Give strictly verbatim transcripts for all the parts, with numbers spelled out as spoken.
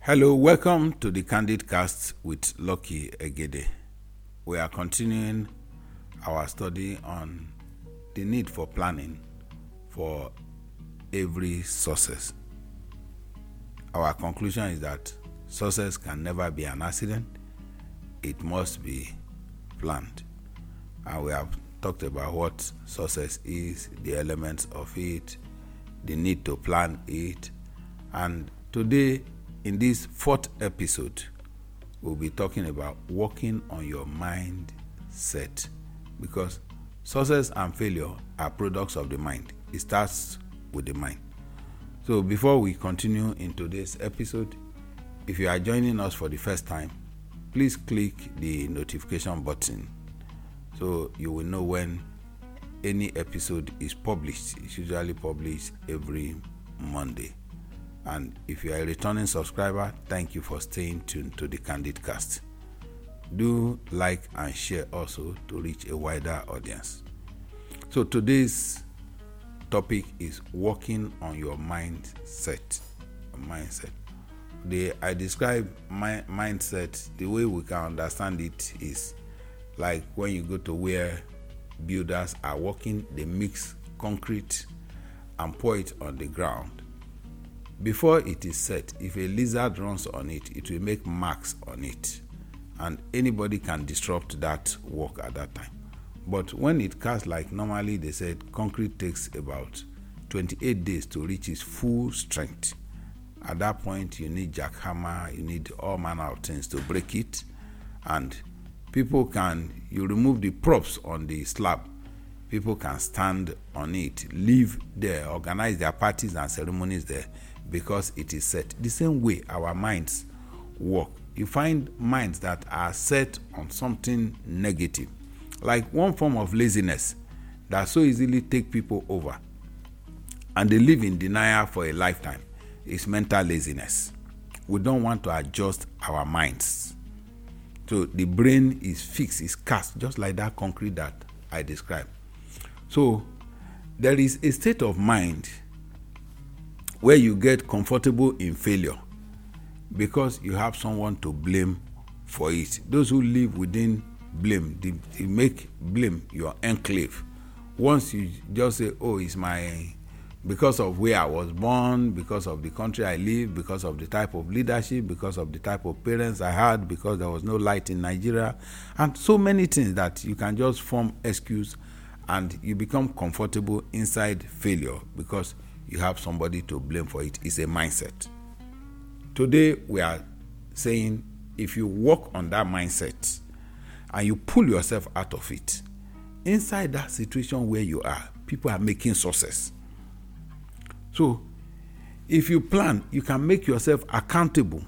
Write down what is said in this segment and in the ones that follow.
Hello, welcome to the Candid Cast with Lucky Egede. We are continuing our study on the need for planning for every success. Our conclusion is that success can never be an accident. It must be planned. And we have talked about what success is, the elements of it, the need to plan it. And today, in this fourth episode, we'll be talking about working on your mindset, because success and failure are products of the mind. It starts with the mind. So before we continue in today's episode, if you are joining us for the first time, please click the notification button so you will know when any episode is published. It's usually published every Monday. And if you are a returning subscriber, thank you for staying tuned to the Candid Cast. Do like and share also to reach a wider audience. So today's topic is working on your mindset. Mindset. The I describe my mindset, the way we can understand it is like when you go to where builders are working, they mix concrete and pour it on the ground. Before it is set, if a lizard runs on it, it will make marks on it, and anybody can disrupt that work at that time. But when it casts, like normally they said, concrete takes about twenty-eight days to reach its full strength. At that point, you need jackhammer, you need all manner of things to break it, and people can, you remove the props on the slab, people can stand on it, live there, organize their parties and ceremonies there, because it is set. The same way our minds work. You find minds that are set on something negative, like one form of laziness that so easily take people over, and they live in denial for a lifetime, is mental laziness. We don't want to adjust our minds. So the brain is fixed, is cast, just like that concrete that I described. So there is a state of mind where you get comfortable in failure because you have someone to blame for it. Those who live within blame, they, they make blame your enclave. Once you just say, oh, it's my, because of where I was born, because of the country I live, because of the type of leadership, because of the type of parents I had, because there was no light in Nigeria, and so many things that you can just form excuse, and you become comfortable inside failure because you have somebody to blame for it. It's a mindset. Today, we are saying if you work on that mindset and you pull yourself out of it, inside that situation where you are, people are making success. So, if you plan, you can make yourself accountable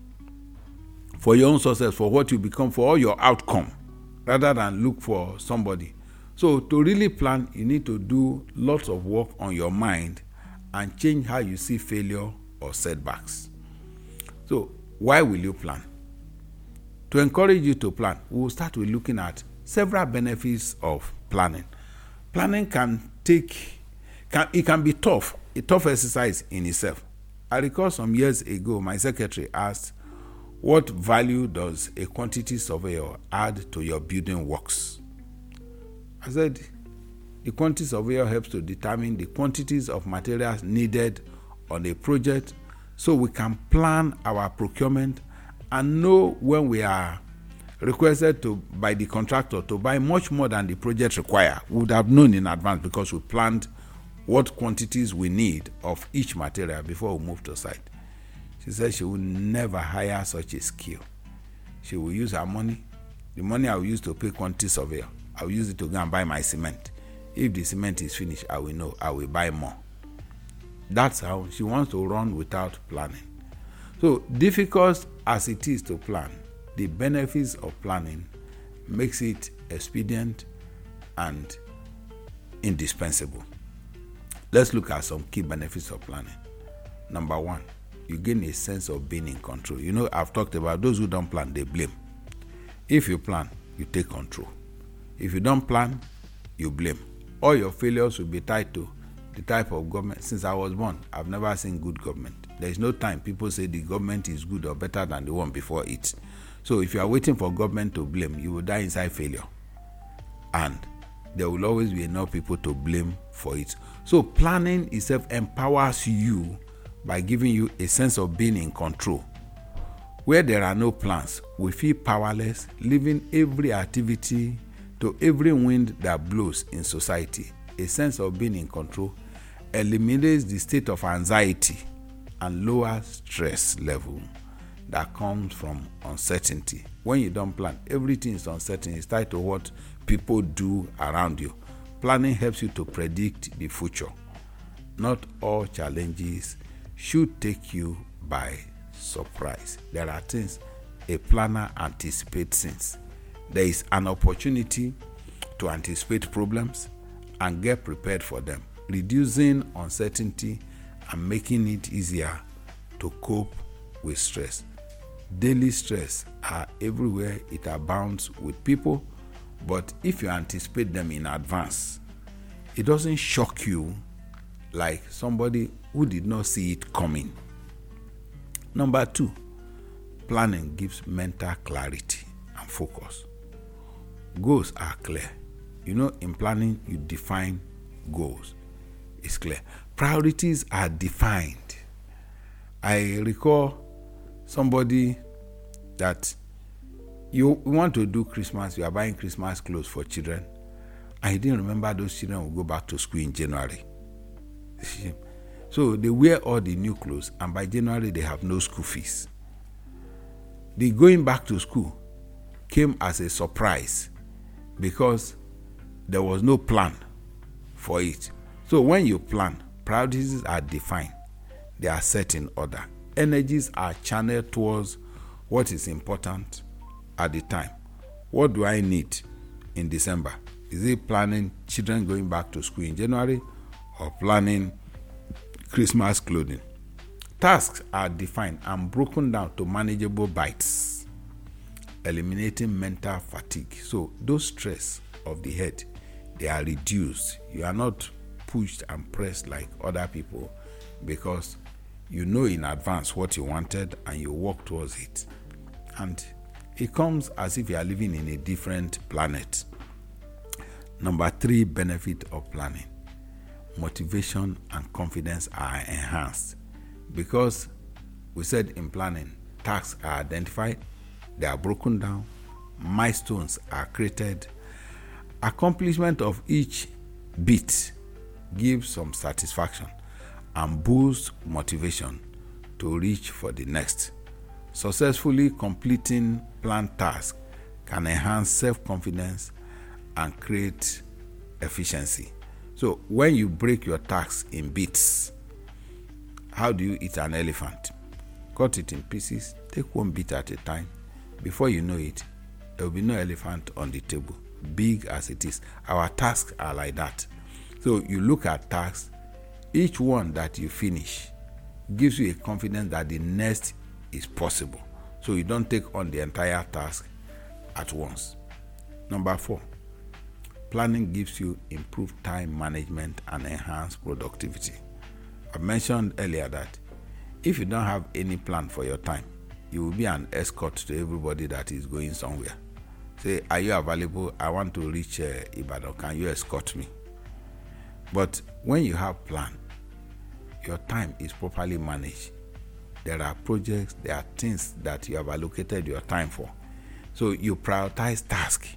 for your own success, for what you become, for all your outcome, rather than look for somebody. So, to really plan, you need to do lots of work on your mind and change how you see failure or setbacks. So, why will you plan? To encourage you to plan, we will start with looking at several benefits of planning. Planning can take, can, it can be tough, a tough exercise in itself. I recall some years ago, my secretary asked, what value does a quantity surveyor add to your building works? I said, the quantity surveyor helps to determine the quantities of materials needed on a project so we can plan our procurement and know when we are requested to by the contractor to buy much more than the project require. We would have known in advance because we planned what quantities we need of each material before we move to site. She said she will never hire such a skill. She will use her money, the money I will use to pay quantity surveyor, I will use it to go and buy my cement. If the cement is finished, I will know, I will buy more. That's how she wants to run without planning. So difficult as it is to plan, the benefits of planning makes it expedient and indispensable. Let's look at some key benefits of planning. Number one, you gain a sense of being in control. You know, I've talked about those who don't plan, they blame. If you plan, you take control. If you don't plan, you blame. All your failures will be tied to the type of government. Since I was born, I've never seen good government. There is no time people say the government is good or better than the one before it. So if you are waiting for government to blame, you will die inside failure. And there will always be enough people to blame for it. So planning itself empowers you by giving you a sense of being in control. Where there are no plans, we feel powerless, leaving every activity to every wind that blows in society. A sense of being in control eliminates the state of anxiety and lowers stress level that comes from uncertainty. When you don't plan, everything is uncertain. It's tied to what people do around you. Planning helps you to predict the future. Not all challenges should take you by surprise. There are things a planner anticipates things. There is an opportunity to anticipate problems and get prepared for them, reducing uncertainty and making it easier to cope with stress. Daily stress are everywhere. It abounds with people, but if you anticipate them in advance, it doesn't shock you like somebody who did not see it coming. Number two, planning gives mental clarity and focus. Goals are clear. You know, in planning, you define goals. It's clear. Priorities are defined. I recall somebody that you want to do Christmas, you are buying Christmas clothes for children, and he didn't remember those children will go back to school in January. So they wear all the new clothes, and by January they have no school fees. The going back to school came as a surprise because there was no plan for it. So when you plan, priorities are defined. They are set in order. Energies are channeled towards what is important at the time. What do I need in December? Is it planning children going back to school in January or planning Christmas clothing? Tasks are defined and broken down to manageable bites, eliminating mental fatigue. So those stress of the head, they are reduced. You are not pushed and pressed like other people because you know in advance what you wanted and you work towards it. And it comes as if you are living in a different planet. Number three benefit of planning. Motivation and confidence are enhanced. Because we said in planning, tasks are identified, they are broken down, milestones are created. Accomplishment of each bit gives some satisfaction and boosts motivation to reach for the next. Successfully completing planned tasks can enhance self-confidence and create efficiency. So when you break your tasks in bits, how do you eat an elephant? Cut it in pieces, take one bit at a time. Before you know it, there will be no elephant on the table, big as it is. Our tasks are like that. So you look at tasks, each one that you finish gives you a confidence that the next is possible. So you don't take on the entire task at once. Number four, planning gives you improved time management and enhanced productivity. I mentioned earlier that if you don't have any plan for your time, you will be an escort to everybody that is going somewhere. Say, are you available? I want to reach uh, Ibadan. Can you escort me? But when you have plan, your time is properly managed. There are projects, there are things that you have allocated your time for. So you prioritize tasks.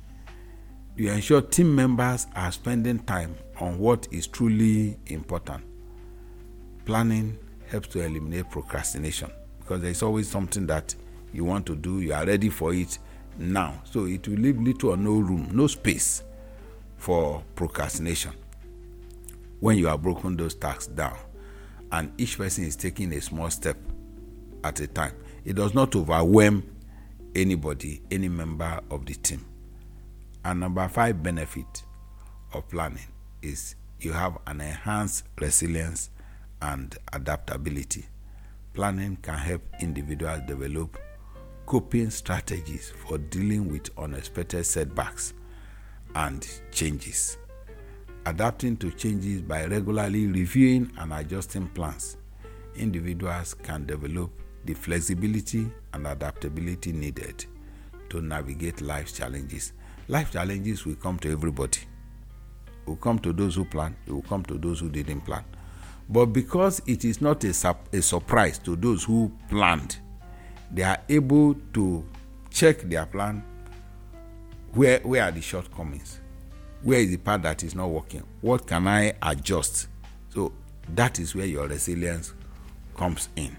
You ensure team members are spending time on what is truly important. Planning helps to eliminate procrastination because there is always something that you want to do, you are ready for it now. So it will leave little or no room, no space for procrastination. When you have broken those tasks down and each person is taking a small step at a time, it does not overwhelm anybody, any member of the team. And number five benefit of planning is you have an enhanced resilience and adaptability. Planning can help individuals develop coping strategies for dealing with unexpected setbacks and changes. Adapting to changes by regularly reviewing and adjusting plans individuals can develop the flexibility and adaptability needed to navigate life's challenges. Life challenges will come to everybody. It will come to those who plan. It will come to those who didn't plan. But because it is not a, a surprise to those who planned, they are able to check their plan. Where, where are the shortcomings? Where is the part that is not working? What can I adjust? So that is where your resilience comes in.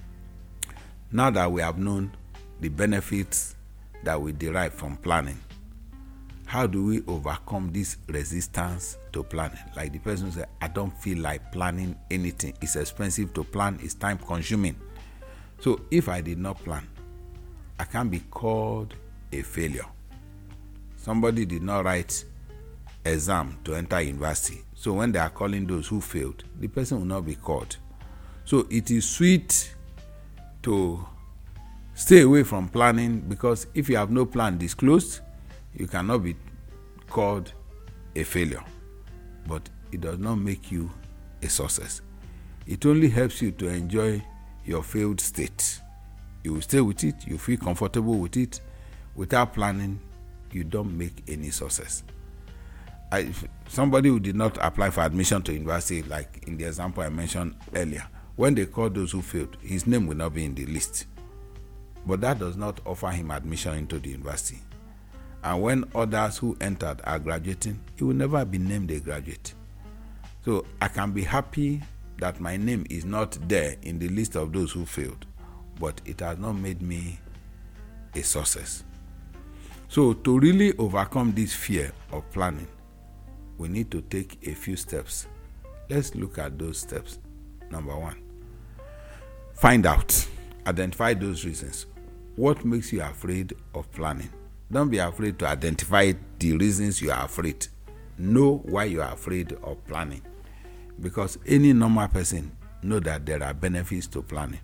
Now that we have known the benefits that we derive from planning, how do we overcome this resistance to planning? Like the person said, I don't feel like planning anything. It's expensive to plan. It's time consuming. So if I did not plan, I can be called a failure. Somebody did not write exam to enter university. So when they are calling those who failed, the person will not be called. So it is sweet to stay away from planning, because if you have no plan disclosed, you cannot be called a failure. But it does not make you a success. It only helps you to enjoy your failed state. You will stay with it, you feel comfortable with it. Without planning, you don't make any success. I, somebody who did not apply for admission to university, like in the example I mentioned earlier, when they call those who failed, his name will not be in the list. But that does not offer him admission into the university. And when others who entered are graduating, he will never be named a graduate. So I can be happy that my name is not there in the list of those who failed, but it has not made me a success. So to really overcome this fear of planning, we need to take a few steps. Let's look at those steps. Number one, find out, identify those reasons. What makes you afraid of planning? Don't be afraid to identify the reasons you are afraid. Know why you are afraid of planning. Because any normal person knows that there are benefits to planning.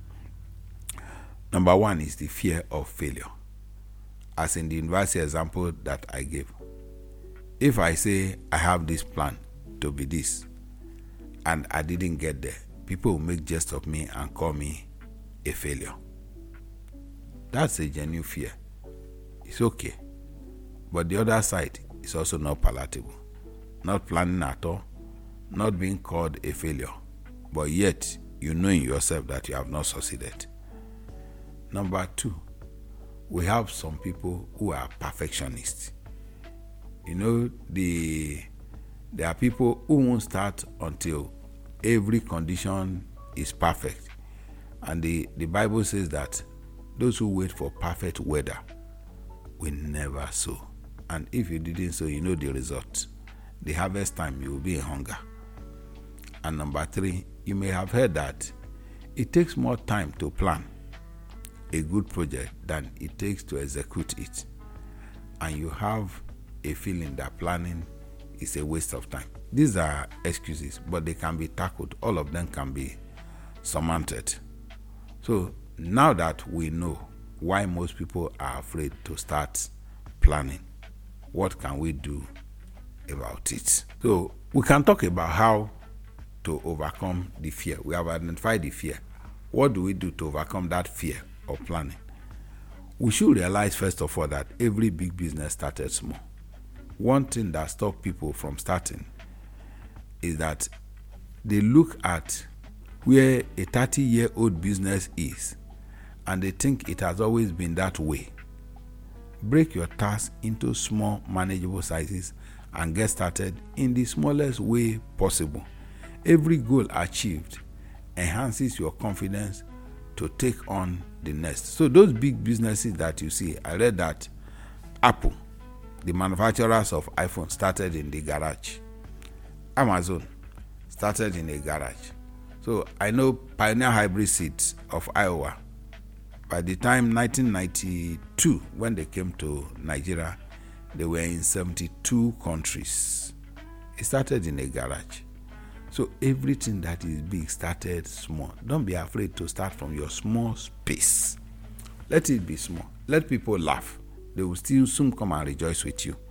Number one is the fear of failure. As in the university example that I gave. If I say I have this plan to be this, and I didn't get there, people will make jest of me and call me a failure. That's a genuine fear. It's okay. But the other side is also not palatable. Not planning at all, not being called a failure, but yet you know in yourself that you have not succeeded. Number two, we have some people who are perfectionists. You know, the there are people who won't start until every condition is perfect. And the, the Bible says that those who wait for perfect weather will never sow. And if you didn't sow, you know the result. The harvest time, you will be in hunger. And number three, you may have heard that it takes more time to plan a good project than it takes to execute it. And you have a feeling that planning is a waste of time. These are excuses, but they can be tackled. All of them can be surmounted. So now that we know why most people are afraid to start planning, what can we do about it? So we can talk about how to overcome the fear. We have identified the fear. What do we do to overcome that fear of planning? We should realize, first of all, that every big business started small. One thing that stops people from starting is that they look at where a thirty-year-old business is and they think it has always been that way. Break your task into small, manageable sizes and get started in the smallest way possible. Every goal achieved enhances your confidence to take on the next. So those big businesses that you see, I read that Apple, the manufacturers of iPhone, started in the garage. Amazon started in a garage. So I know Pioneer Hybrid Seeds of Iowa, by the time nineteen ninety-two, when they came to Nigeria, they were in seventy-two countries. It started in a garage. So everything that is big started small. Don't be afraid to start from your small space. Let it be small. Let people laugh. They will still soon come and rejoice with you.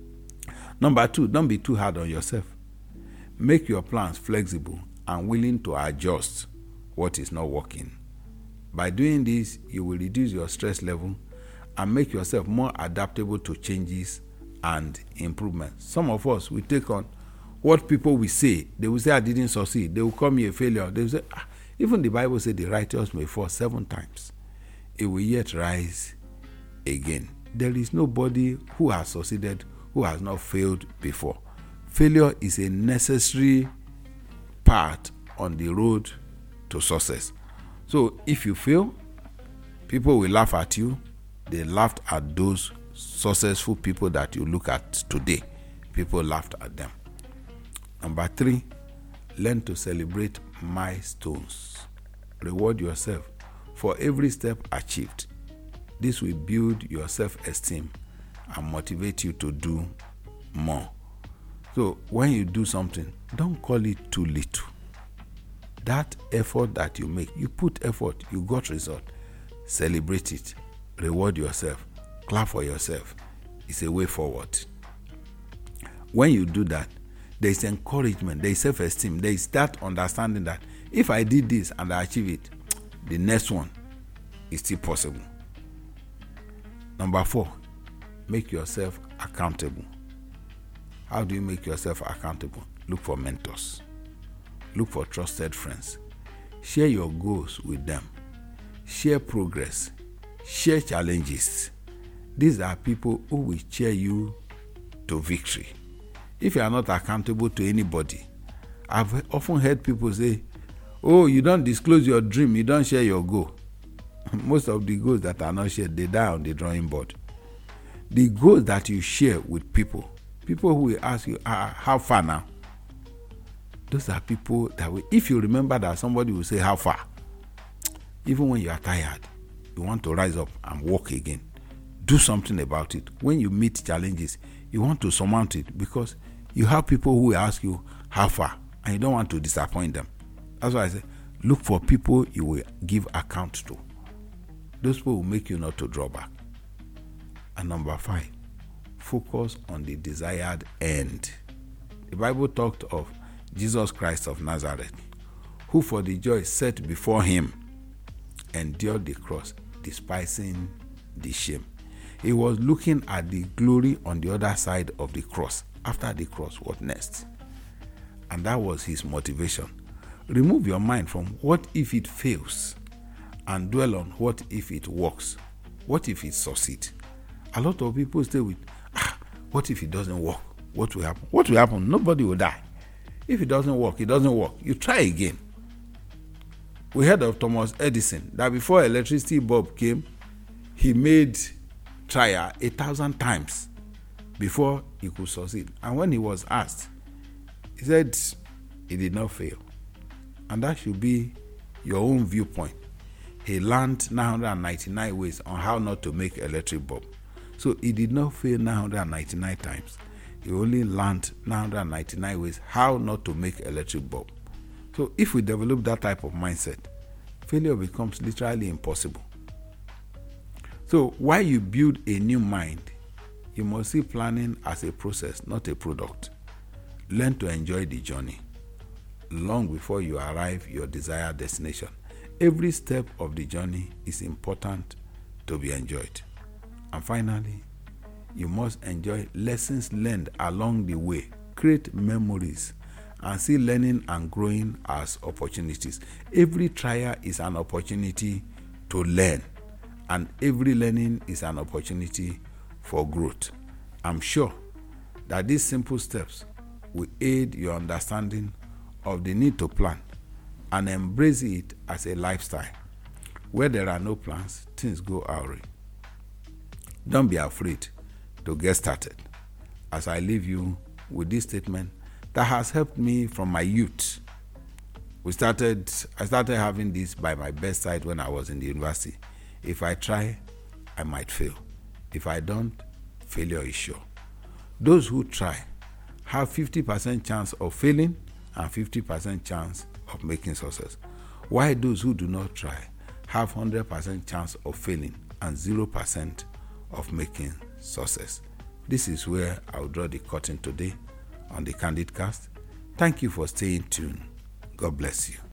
Number two, don't be too hard on yourself. Make your plans flexible and willing to adjust what is not working. By doing this, you will reduce your stress level and make yourself more adaptable to changes and improvements. Some of us, we take on what people will say. They will say, I didn't succeed. They will call me a failure. They will say, ah, even the Bible says the righteous may fall seven times. It will yet rise again. There is nobody who has succeeded who has not failed before. Failure is a necessary part on the road to success. So if you fail, people will laugh at you. They laughed at those successful people that you look at today. People laughed at them. Number three, learn to celebrate milestones. Reward yourself for every step achieved. This will build your self-esteem and motivate you to do more. So when you do something, don't call it too little. That effort that you make, you put effort, you got result. Celebrate it. Reward yourself. Clap for yourself. It's a way forward. When you do that, there is encouragement, there is self-esteem, there is that understanding that if I did this and I achieve it, the next one is still possible. Number four, make yourself accountable. How do you make yourself accountable? Look for mentors. Look for trusted friends. Share your goals with them. Share progress. Share challenges. These are people who will cheer you to victory. If you are not accountable to anybody, I've often heard people say, oh, you don't disclose your dream, you don't share your goal. Most of the goals that are not shared, they die on the drawing board. The goals that you share with people, people who will ask you, ah, how far now? Those are people that will, if you remember that somebody will say, how far? Even when you are tired, you want to rise up and walk again. Do something about it. When you meet challenges, you want to surmount it because you have people who will ask you, how far? And you don't want to disappoint them. That's why I say, look for people you will give account to. Those people will make you not to draw back. And number five, focus on the desired end. The Bible talked of Jesus Christ of Nazareth, who for the joy set before him endured the cross, despising the shame. He was looking at the glory on the other side of the cross. After the cross, what next? And that was his motivation. Remove your mind from what if it fails and dwell on what if it works. What if it succeeds? A lot of people stay with, ah, what if it doesn't work? What will happen? What will happen? Nobody will die. If it doesn't work, it doesn't work. You try again. We heard of Thomas Edison, that before electricity bulb came, he made trial a thousand times before he could succeed. And when he was asked, he said he did not fail. And that should be your own viewpoint. He learned nine hundred ninety-nine ways on how not to make electric bulb. So he did not fail nine hundred ninety-nine times. He only learned nine hundred ninety-nine ways how not to make electric bulb. So if we develop that type of mindset, failure becomes literally impossible. So while you build a new mind, you must see planning as a process, not a product. Learn to enjoy the journey long before you arrive at your desired destination. Every step of the journey is important to be enjoyed. And finally, you must enjoy lessons learned along the way, create memories, and see learning and growing as opportunities. Every trial is an opportunity to learn, and every learning is an opportunity for growth. I'm sure that these simple steps will aid your understanding of the need to plan and embrace it as a lifestyle. Where there are no plans, things go awry. Don't be afraid to get started. As I leave you with this statement that has helped me from my youth. We started, I started having this by my bedside when I was in the university. If I try, I might fail. If I don't, failure is sure. Those who try have fifty percent chance of failing and fifty percent chance of making success. While those who do not try have one hundred percent chance of failing and zero percent of making success. This is where I'll draw the curtain today on the Candid Cast. Thank you for staying tuned. God bless you.